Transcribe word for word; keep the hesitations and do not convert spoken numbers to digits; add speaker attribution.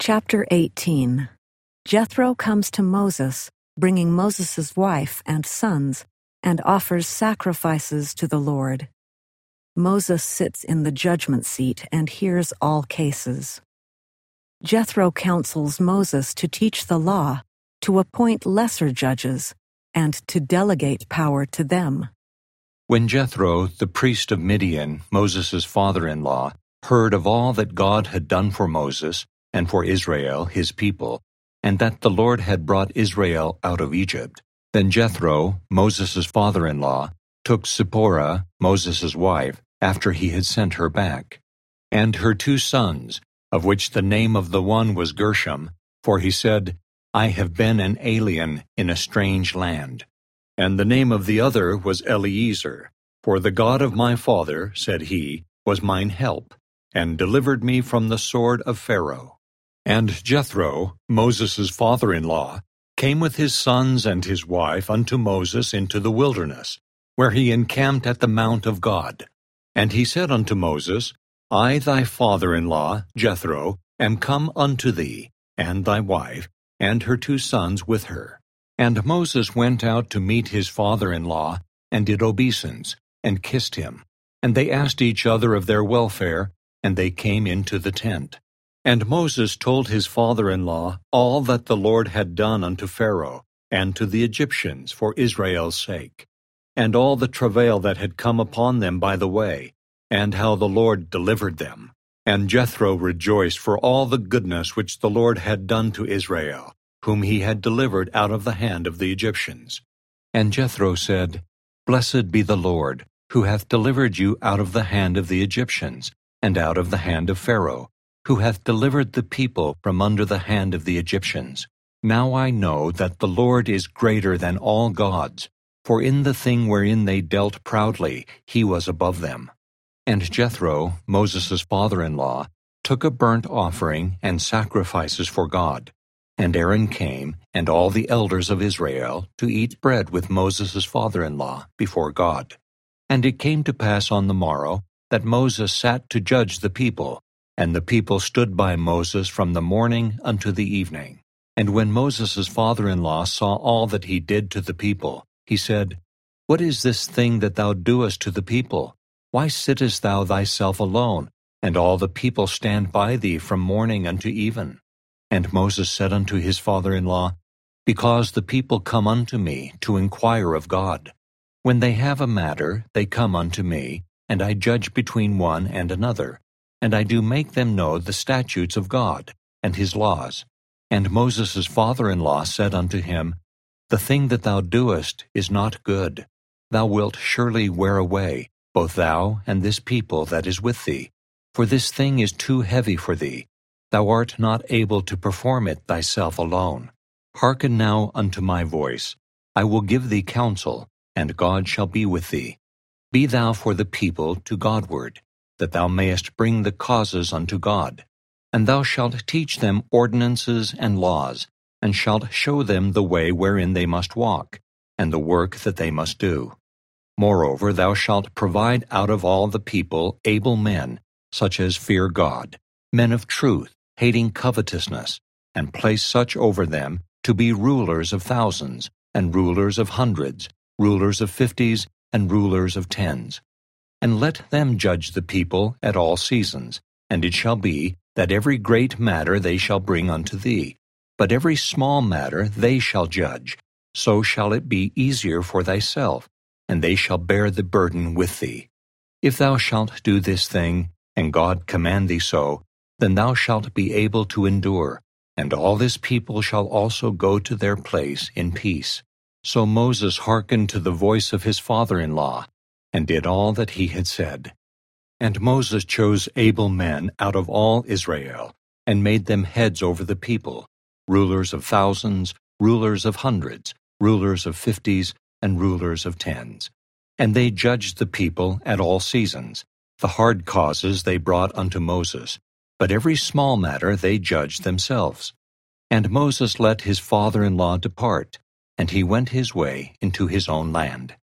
Speaker 1: Chapter eighteen. Jethro comes to Moses, bringing Moses' wife and sons, and offers sacrifices to the Lord. Moses sits in the judgment seat and hears all cases. Jethro counsels Moses to teach the law, to appoint lesser judges, and to delegate power to them.
Speaker 2: When Jethro, the priest of Midian, Moses' father-in-law, heard of all that God had done for Moses and for Israel, his people, and that the Lord had brought Israel out of Egypt, then Jethro, Moses' father-in-law, took Zipporah, Moses' wife, after he had sent her back, and her two sons, of which the name of the one was Gershom, for he said, I have been an alien in a strange land. And the name of the other was Eliezer, for the God of my father, said he, was mine help, and delivered me from the sword of Pharaoh. And Jethro, Moses' father-in-law, came with his sons and his wife unto Moses into the wilderness, where he encamped at the mount of God. And he said unto Moses, I thy father-in-law, Jethro, am come unto thee, and thy wife, and her two sons with her. And Moses went out to meet his father-in-law, and did obeisance, and kissed him. And they asked each other of their welfare, and they came into the tent. And Moses told his father-in-law all that the Lord had done unto Pharaoh, and to the Egyptians for Israel's sake, and all the travail that had come upon them by the way, and how the Lord delivered them. And Jethro rejoiced for all the goodness which the Lord had done to Israel, whom he had delivered out of the hand of the Egyptians. And Jethro said, Blessed be the Lord, who hath delivered you out of the hand of the Egyptians, and out of the hand of Pharaoh, who hath delivered the people from under the hand of the Egyptians. Now I know that the Lord is greater than all gods, for in the thing wherein they dealt proudly he was above them. And Jethro, Moses' father-in-law, took a burnt offering and sacrifices for God. And Aaron came, and all the elders of Israel, to eat bread with Moses' father-in-law before God. And it came to pass on the morrow that Moses sat to judge the people, and the people stood by Moses from the morning unto the evening. And when Moses' father-in-law saw all that he did to the people, he said, What is this thing that thou doest to the people? Why sittest thou thyself alone, and all the people stand by thee from morning unto even? And Moses said unto his father-in-law, Because the people come unto me to inquire of God. When they have a matter, they come unto me, and I judge between one and another. And I do make them know the statutes of God, and his laws. And Moses' father-in-law said unto him, The thing that thou doest is not good. Thou wilt surely wear away, both thou and this people that is with thee. For this thing is too heavy for thee. Thou art not able to perform it thyself alone. Hearken now unto my voice. I will give thee counsel, and God shall be with thee. Be thou for the people to Godward, that thou mayest bring the causes unto God. And thou shalt teach them ordinances and laws, and shalt show them the way wherein they must walk, and the work that they must do. Moreover, thou shalt provide out of all the people able men, such as fear God, men of truth, hating covetousness, and place such over them to be rulers of thousands, and rulers of hundreds, rulers of fifties, and rulers of tens. And let them judge the people at all seasons. And it shall be, that every great matter they shall bring unto thee, but every small matter they shall judge. So shall it be easier for thyself, and they shall bear the burden with thee. If thou shalt do this thing, and God command thee so, then thou shalt be able to endure, and all this people shall also go to their place in peace. So Moses hearkened to the voice of his father-in-law, and did all that he had said. And Moses chose able men out of all Israel, and made them heads over the people, rulers of thousands, rulers of hundreds, rulers of fifties, and rulers of tens. And they judged the people at all seasons. The hard causes they brought unto Moses, but every small matter they judged themselves. And Moses let his father-in-law depart, and he went his way into his own land.